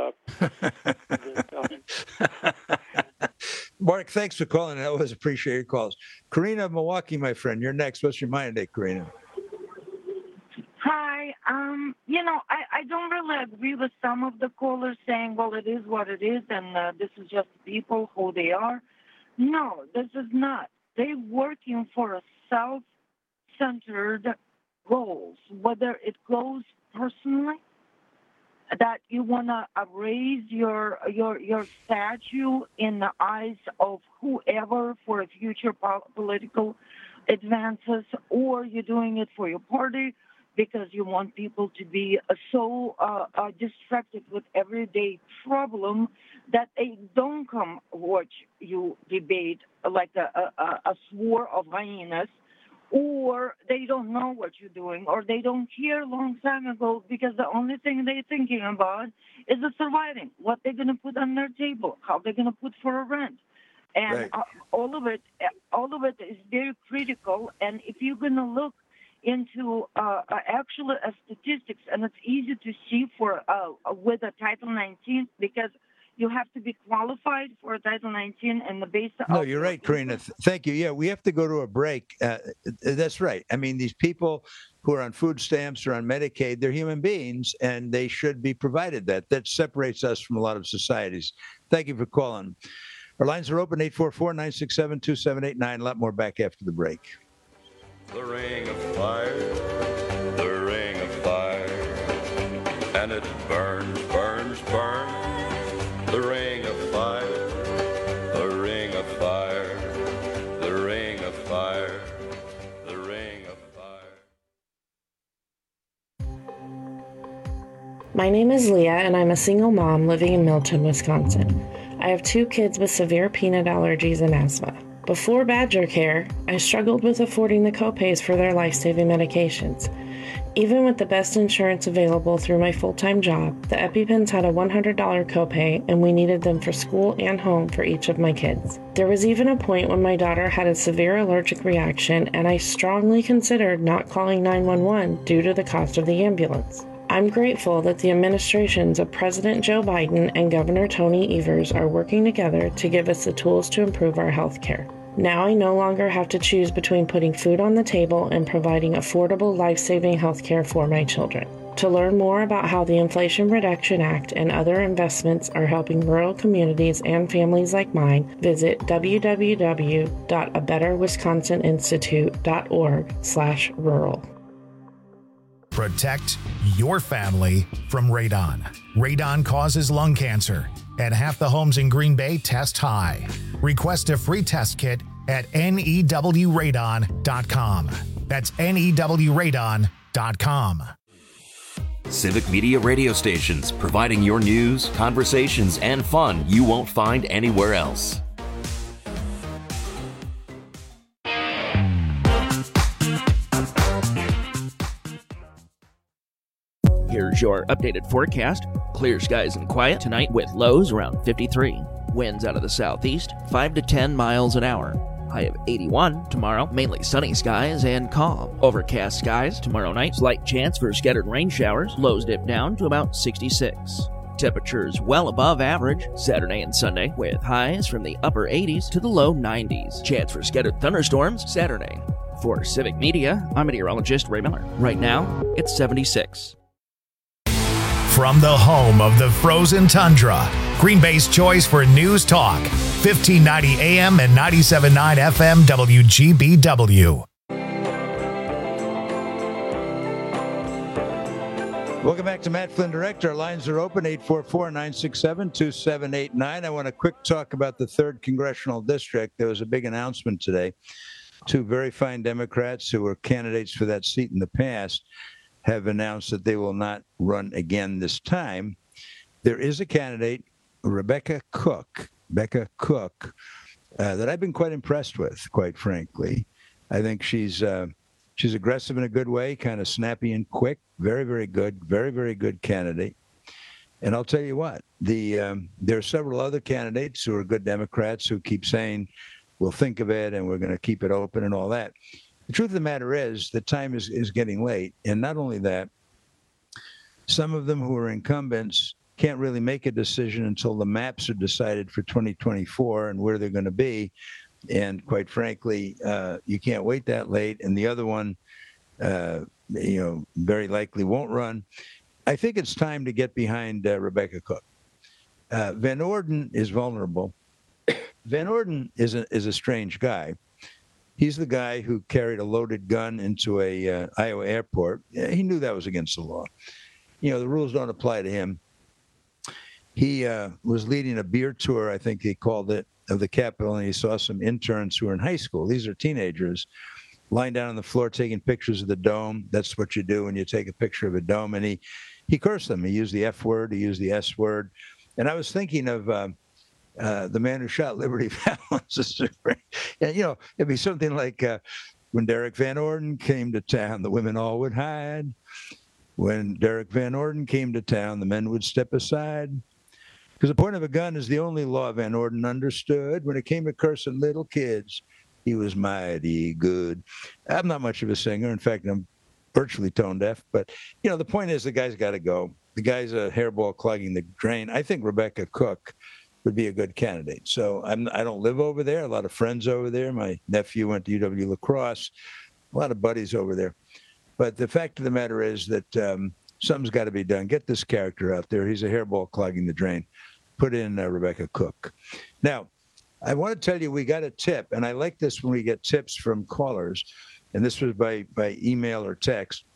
Mark, thanks for calling. I always appreciate your calls. Karina of Milwaukee, my friend, you're next. What's your mind today, Karina? Hi. I don't really agree with some of the callers saying, well, it is what it is, and this is just people who they are. No, this is not. They're working for a self-centered goals, whether it goes personally, that you want to raise your statue in the eyes of whoever for future political advances, or you're doing it for your party because you want people to be so distracted with everyday problem that they don't come watch you debate like a swore of hyenas, or they don't know what you're doing, or they don't care a long time ago because the only thing they're thinking about is the surviving, what they're going to put on their table, how they're going to put for a rent. And right. all of it is very critical. And if you're going to look into actual statistics, and it's easy to see for with a Title 19 because you have to be qualified for a Title 19 and the base. No, you're right, Karina. Thank you. Yeah, we have to go to a break. That's right. I mean, these people who are on food stamps or on Medicaid, they're human beings, and they should be provided that. That separates us from a lot of societies. Thank you for calling. Our lines are open, 844-967-2789. A lot more back after the break. The ring of fire, the ring of fire, and it burns, burns, burns. The ring of fire, the ring of fire, the ring of fire, the ring of fire. My name is Leah, and I'm a single mom living in Milton, Wisconsin. I have 2 kids with severe peanut allergies and asthma. Before Badger Care, I struggled with affording the copays for their life-saving medications. Even with the best insurance available through my full-time job, the EpiPens had a $100 copay, and we needed them for school and home for each of my kids. There was even a point when my daughter had a severe allergic reaction, and I strongly considered not calling 911 due to the cost of the ambulance. I'm grateful that the administrations of President Joe Biden and Governor Tony Evers are working together to give us the tools to improve our health care. Now I no longer have to choose between putting food on the table and providing affordable, life-saving health care for my children. To learn more about how the Inflation Reduction Act and other investments are helping rural communities and families like mine, visit www.abetterwisconsininstitute.org/rural. Protect your family from radon. Radon causes lung cancer, and half the homes in Green Bay test high. Request a free test kit at newradon.com. That's newradon.com. CivicMediaRadioStations.com. Civic Media Radio Stations, providing your news, conversations, and fun you won't find anywhere else. Here's your updated forecast. Clear skies and quiet tonight with lows around 53. Winds out of the southeast, 5 to 10 miles an hour. High of 81 tomorrow, mainly sunny skies and calm. Overcast skies tomorrow night, slight chance for scattered rain showers. Lows dip down to about 66. Temperatures well above average Saturday and Sunday, with highs from the upper 80s to the low 90s. Chance for scattered thunderstorms Saturday. For Civic Media, I'm meteorologist Ray Miller. Right now, it's 76. From the home of the frozen tundra, Green Bay's choice for news talk, 1590 AM and 97.9 FM WGBW. Welcome back to Matt Flynn Direct. Our lines are open, 844-967-2789. I want a quick talk about the 3rd Congressional District. There was a big announcement today. 2 very fine Democrats who were candidates for that seat in the past have announced that they will not run again this time. There is a candidate, Rebecca Cook, that I've been quite impressed with, quite frankly. I think she's aggressive in a good way, kind of snappy and quick, very, very good candidate. And I'll tell you what, there are several other candidates who are good Democrats who keep saying, we'll think of it and we're going to keep it open and all that. The truth of the matter is the time is getting late. And not only that, some of them who are incumbents can't really make a decision until the maps are decided for 2024 and where they're going to be. And quite frankly, you can't wait that late. And the other one, very likely won't run. I think it's time to get behind Rebecca Cook. Van Orden is vulnerable. Van Orden is a strange guy. He's the guy who carried a loaded gun into a Iowa airport. He knew that was against the law. The rules don't apply to him. He was leading a beer tour, I think he called it, of the Capitol, and he saw some interns who were in high school. These are teenagers lying down on the floor taking pictures of the dome. That's what you do when you take a picture of a dome. And he cursed them. He used the F word. He used the S word. And I was thinking of the man who shot Liberty Valance. It'd be something like when Derek Van Orden came to town, the women all would hide. When Derek Van Orden came to town, the men would step aside. Because the point of a gun is the only law Van Orden understood. When it came to cursing little kids, he was mighty good. I'm not much of a singer. In fact, I'm virtually tone deaf. But, the point is the guy's got to go. The guy's a hairball clogging the drain. I think Rebecca Cook would be a good candidate. So I don't live over there. A lot of friends over there. My nephew went to UW La Crosse. A lot of buddies over there. But the fact of the matter is that something's got to be done. Get this character out there. He's a hairball clogging the drain. Put in Rebecca Cook. Now, I want to tell you, we got a tip, and I like this when we get tips from callers, and this was by email or text.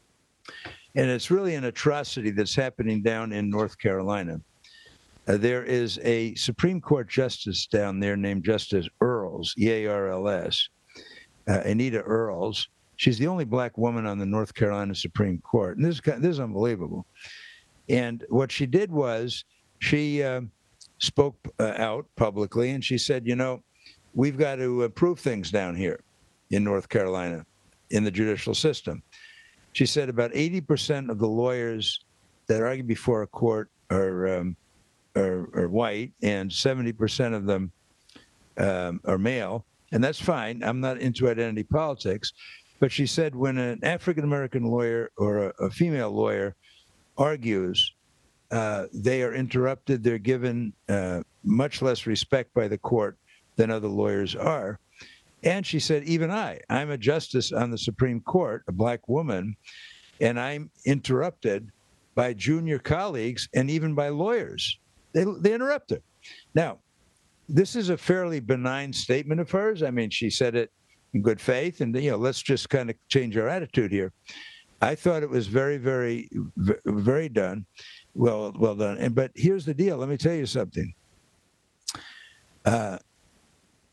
And it's really an atrocity that's happening down in North Carolina. There is a Supreme Court justice down there named Justice Earls, E-A-R-L-S, Anita Earls. She's the only black woman on the North Carolina Supreme Court. And this is unbelievable. And what she did was she spoke out publicly, and she said, we've got to improve things down here in North Carolina in the judicial system. She said about 80% of the lawyers that argue before a court are white, and 70% of them are male, and that's fine. I'm not into identity politics, but she said when an African-American lawyer or a female lawyer argues, they are interrupted. They're given much less respect by the court than other lawyers are. And she said, even I'm a justice on the Supreme Court, a black woman, and I'm interrupted by junior colleagues and even by lawyers. They interrupt her. Now, this is a fairly benign statement of hers. I mean, she said it in good faith, and let's just kind of change our attitude here. I thought it was very, very, very done, well done. But here's the deal. Let me tell you something.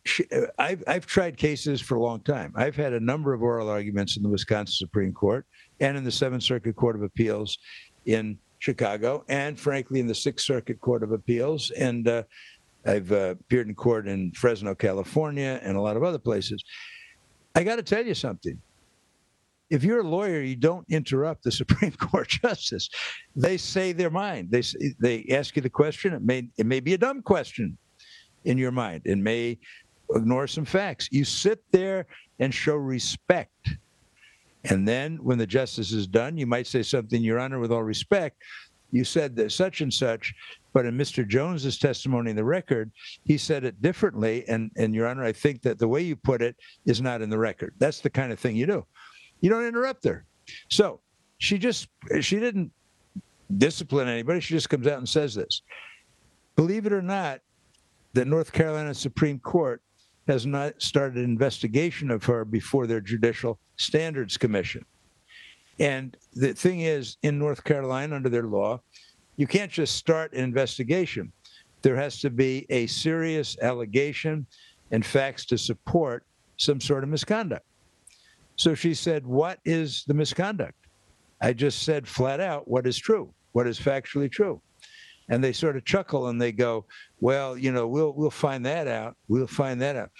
I've tried cases for a long time. I've had a number of oral arguments in the Wisconsin Supreme Court and in the Seventh Circuit Court of Appeals in Chicago, and frankly in the Sixth Circuit Court of Appeals. And I've appeared in court in Fresno, California, and a lot of other places. I got to tell you something. If you're a lawyer, you don't interrupt the Supreme Court justice. They say their mind. They ask you the question. It may be a dumb question in your mind. It may ignore some facts. You sit there and show respect. And then when the justice is done, you might say something, Your Honor, with all respect, you said that such and such, but in Mr. Jones's testimony in the record, he said it differently. And Your Honor, I think that the way you put it is not in the record. That's the kind of thing you do. You don't interrupt her. So she didn't discipline anybody. She just comes out and says this. Believe it or not, the North Carolina Supreme Court has not started an investigation of her before their Judicial Standards Commission. And the thing is, in North Carolina, under their law, you can't just start an investigation. There has to be a serious allegation and facts to support some sort of misconduct. So she said, what is the misconduct? I just said flat out what is true, what is factually true. And they sort of chuckle and they go, well, you know, we'll find that out. We'll find that out.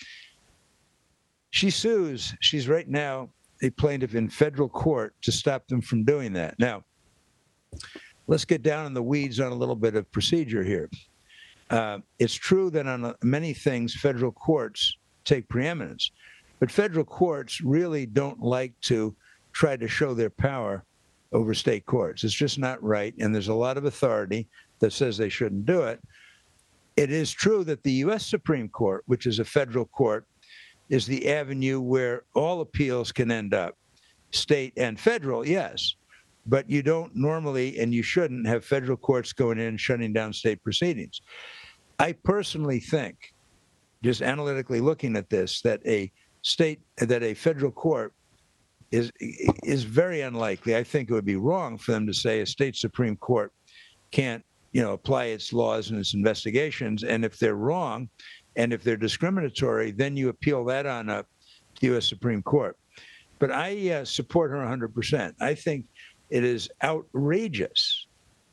She sues. She's right now a plaintiff in federal court to stop them from doing that. Now, let's get down in the weeds on a little bit of procedure here. It's true that on many things, federal courts take preeminence, but federal courts really don't like to try to show their power over state courts. It's just not right, and there's a lot of authority that says they shouldn't do it. It is true that the U.S. Supreme Court, which is a federal court, is the avenue where all appeals can end up, state and federal, yes. But you don't normally, and you shouldn't, have federal courts going in and shutting down state proceedings. I personally think, just analytically looking at this, that a federal court is very unlikely. I think it would be wrong for them to say a state Supreme Court can't, apply its laws and its investigations. And if they're wrong, and if they're discriminatory, then you appeal that on up to the U.S. Supreme Court. But I support her 100%. I think it is outrageous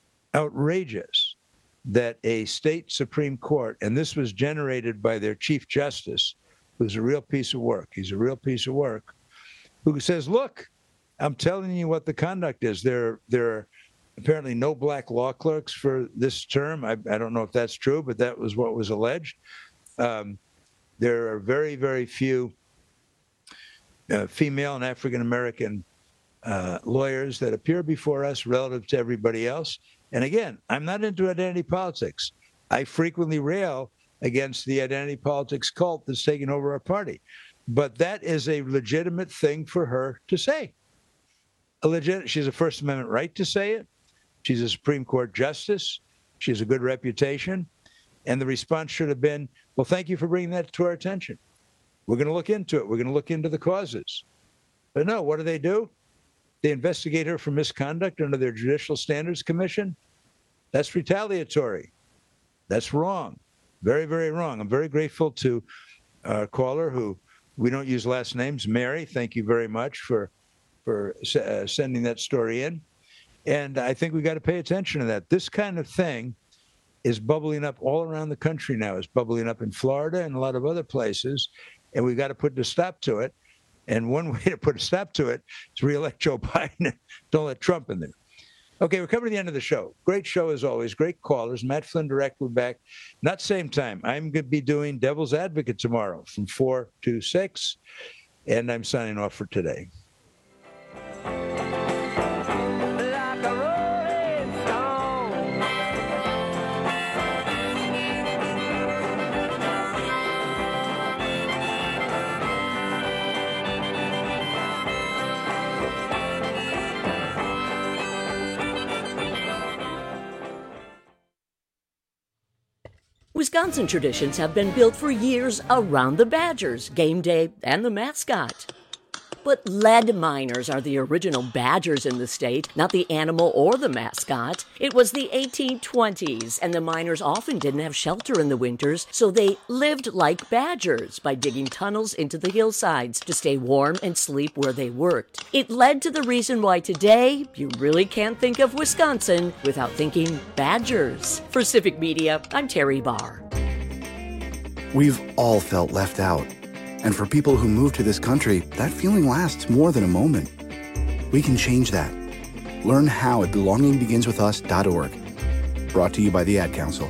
that a state Supreme Court, and this was generated by their Chief Justice, who's a real piece of work. He's a real piece of work, who says, look, I'm telling you what the conduct is. There are apparently no black law clerks for this term. I don't know if that's true, but that was what was alleged. There are very, very few female and African-American lawyers that appear before us relative to everybody else. And again, I'm not into identity politics. I frequently rail against the identity politics cult that's taken over our party. But that is a legitimate thing for her to say. She has a First Amendment right to say it. She's a Supreme Court justice. She has a good reputation. And the response should have been, well, thank you for bringing that to our attention. We're going to look into it. We're going to look into the causes. But no, what do? They investigate her for misconduct under their Judicial Standards Commission. That's retaliatory. That's wrong. Very, very wrong. I'm very grateful to our caller, who we don't use last names, Mary. Thank you very much for sending that story in. And I think we got to pay attention to that. This kind of thing is bubbling up all around the country now. It's bubbling up in Florida and a lot of other places, and we've got to put a stop to it. And one way to put a stop to it is re-elect Joe Biden. Don't let Trump in there. Okay, we're coming to the end of the show. Great show as always. Great callers. Matt Flynn Direct will be back. Not same time. I'm going to be doing Devil's Advocate tomorrow from 4 to 6, and I'm signing off for today. Wisconsin traditions have been built for years around the Badgers, game day, and the mascot. But lead miners are the original badgers in the state, not the animal or the mascot. It was the 1820s, and the miners often didn't have shelter in the winters, so they lived like badgers by digging tunnels into the hillsides to stay warm and sleep where they worked. It led to the reason why today you really can't think of Wisconsin without thinking badgers. For Civic Media, I'm Terry Barr. We've all felt left out. And for people who move to this country, that feeling lasts more than a moment. We can change that. Learn how at belongingbeginswithus.org. Brought to you by the Ad Council.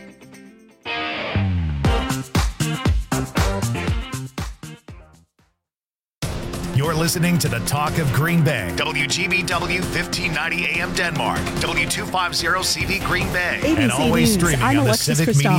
You're listening to the Talk of Green Bay. WGBW 1590 AM Denmark. W250 CV Green Bay. ABC And always News. streaming I'm on the Alexis Civic Media